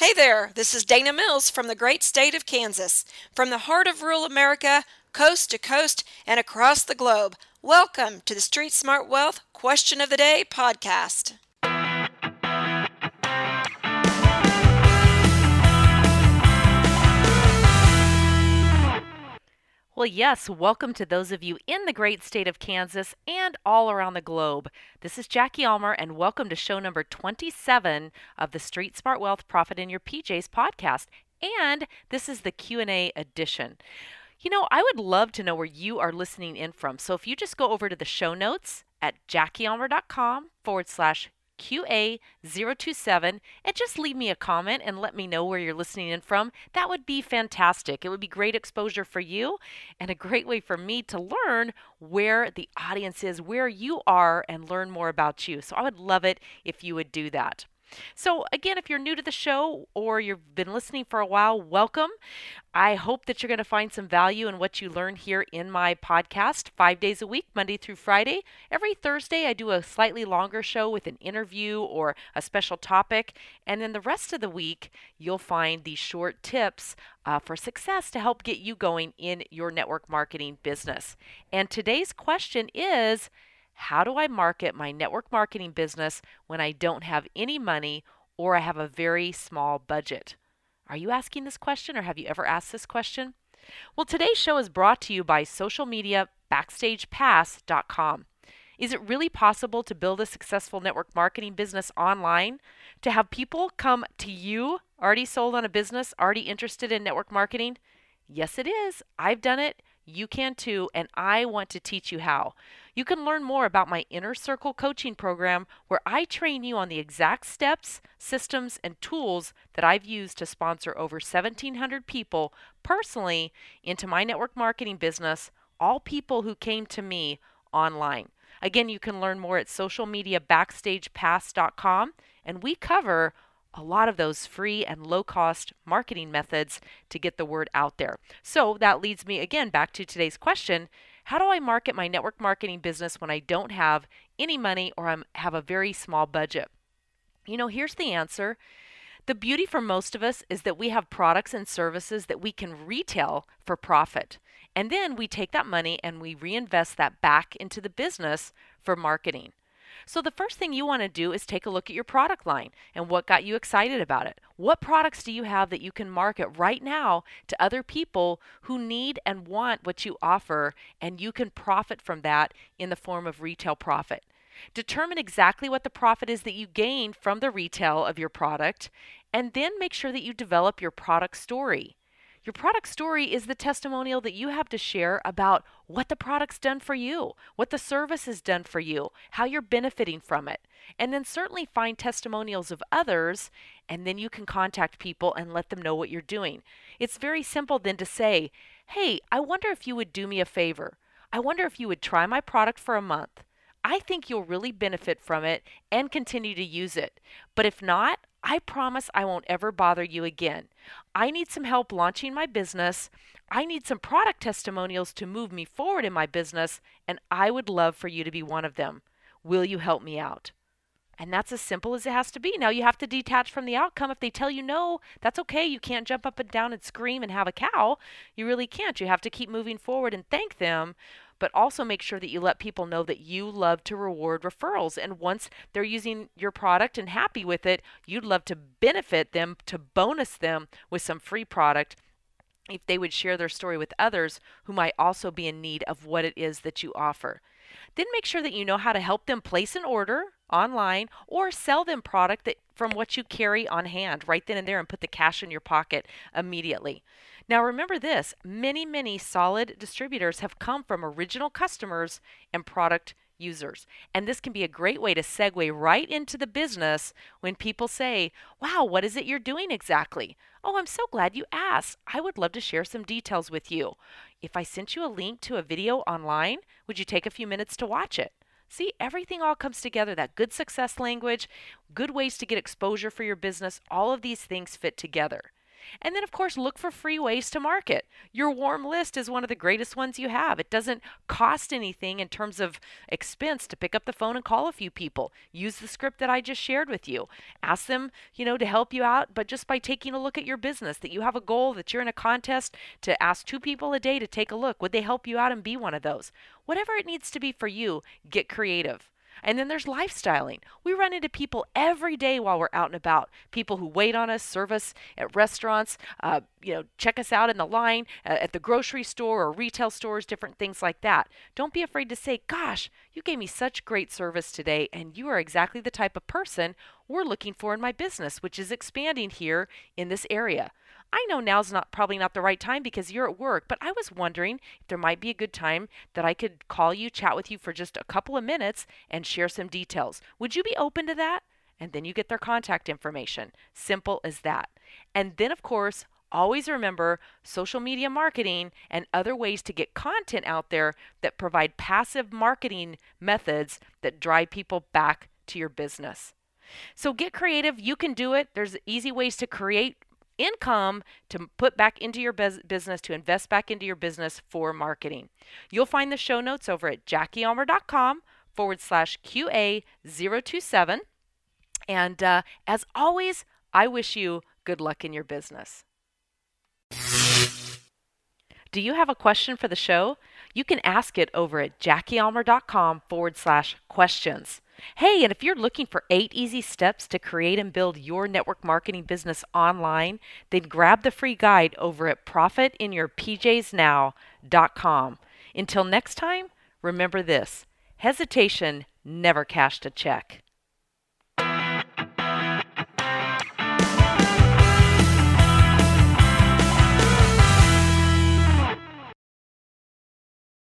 Hey there, this is Dana Mills from the great state of Kansas. From the heart of rural America, coast to coast, and across the globe, welcome to the Street Smart Wealth Question of the Day podcast. Well, yes, welcome to those of you in the great state of Kansas and all around the globe. This is Jackie Almer, and welcome to show number 27 of the Street Smart Wealth Profit in Your PJs podcast. And this is the Q&A edition. I would love to know where you are listening in from. So if you just go over to the show notes at JackieAlmer.com/QA027 and just leave me a comment and let me know where you're listening in from, that would be fantastic. It would be great exposure for you and a great way for me to learn where the audience is, where you are, and learn more about you. So I would love it if you would do that. So, again, if you're new to the show or you've been listening for a while, welcome. I hope that you're going to find some value in what you learn here in my podcast 5 days a week, Monday through Friday. Every Thursday, I do a slightly longer show with an interview or a special topic. And then the rest of the week, you'll find these short tips for success to help get you going in your network marketing business. And today's question is, how do I market my network marketing business when I don't have any money or I have a very small budget? Are you asking this question, or have you ever asked this question? Well, today's show is brought to you by socialmediabackstagepass.com. Is it really possible to build a successful network marketing business online? To have people come to you already sold on a business, already interested in network marketing? Yes, it is. I've done it. You can too, and I want to teach you how. You can learn more about my Inner Circle coaching program, where I train you on the exact steps, systems, and tools that I've used to sponsor over 1,700 people personally into my network marketing business, all people who came to me online. Again, you can learn more at socialmediabackstagepass.com, and we cover a lot of those free and low-cost marketing methods to get the word out there. So that leads me again back to today's question. How do I market my network marketing business when I don't have any money or have a very small budget? Here's the answer. The beauty for most of us is that we have products and services that we can retail for profit. And then we take that money and we reinvest that back into the business for marketing. So the first thing you want to do is take a look at your product line and what got you excited about it. What products do you have that you can market right now to other people who need and want what you offer, and you can profit from that in the form of retail profit? Determine exactly what the profit is that you gain from the retail of your product, and then make sure that you develop your product story. Your product story is the testimonial that you have to share about what the product's done for you, what the service has done for you, how you're benefiting from it. And then certainly find testimonials of others, and then you can contact people and let them know what you're doing. It's very simple then to say, hey, I wonder if you would do me a favor. I wonder if you would try my product for a month. I think you'll really benefit from it and continue to use it. But if not, I promise I won't ever bother you again. I need some help launching my business. I need some product testimonials to move me forward in my business, and I would love for you to be one of them. Will you help me out? And that's as simple as it has to be. Now you have to detach from the outcome. If they tell you no, that's okay. You can't jump up and down and scream and have a cow. You really can't. You have to keep moving forward and thank them, but also make sure that you let people know that you love to reward referrals. And once they're using your product and happy with it, you'd love to benefit them, to bonus them with some free product if they would share their story with others who might also be in need of what it is that you offer. Then make sure that you know how to help them place an order online or sell them product from what you carry on hand right then and there, and put the cash in your pocket immediately. Now remember this, many solid distributors have come from original customers and product users. And this can be a great way to segue right into the business when people say, wow, what is it you're doing exactly? Oh, I'm so glad you asked. I would love to share some details with you. If I sent you a link to a video online, would you take a few minutes to watch it? See, everything all comes together. That good success language, good ways to get exposure for your business, all of these things fit together. And then, of course, look for free ways to market. Your warm list is one of the greatest ones you have. It doesn't cost anything in terms of expense to pick up the phone and call a few people. Use the script that I just shared with you. Ask them, to help you out, but just by taking a look at your business, that you have a goal, that you're in a contest, to ask 2 people a day to take a look. Would they help you out and be one of those? Whatever it needs to be for you, get creative. And then there's lifestyling. We run into people every day while we're out and about. People who wait on us, serve us at restaurants, check us out in the line at the grocery store or retail stores, different things like that. Don't be afraid to say, gosh, you gave me such great service today, and you are exactly the type of person we're looking for in my business, which is expanding here in this area. I know now's probably not the right time because you're at work, but I was wondering if there might be a good time that I could call you, chat with you for just a couple of minutes and share some details. Would you be open to that? And then you get their contact information. Simple as that. And then, of course, always remember social media marketing and other ways to get content out there that provide passive marketing methods that drive people back to your business. So get creative. You can do it. There's easy ways to create income to put back into your business, to invest back into your business for marketing. You'll find the show notes over at JackieUlmer.com/QA027. And as always, I wish you good luck in your business. Do you have a question for the show? You can ask it over at JackieUlmer.com/questions. Hey, and if you're looking for 8 easy steps to create and build your network marketing business online, then grab the free guide over at profitinyourpjsnow.com. Until next time, remember this: hesitation never cashed a check.